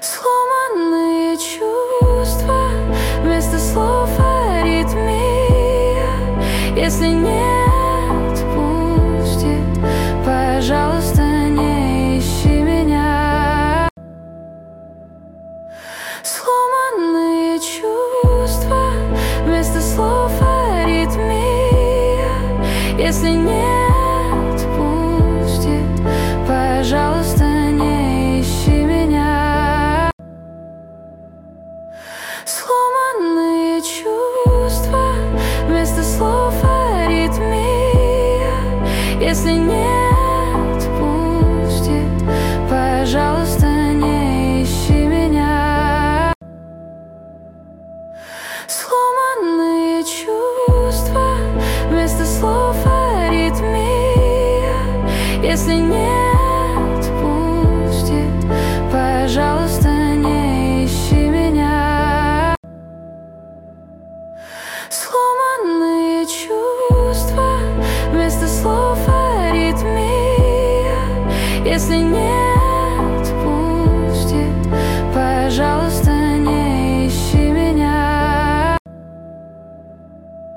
Сломанные чувства, вместо слов аритмия. Если не отпустит, пожалуйста, не ищи меня. Сломанные чувства, вместо слов аритмия. Если не отпустит, пожалуйста, не ищи меня. Сломанные чувства, вместо слов аритмия. Если не отпустит, пожалуйста, не ищи меня. Сломанные чувства, вместо слов аритмия. Если не отпустит, пожалуйста, не ищи меня. Сломанные чувства, вместо слов аритмия. Если не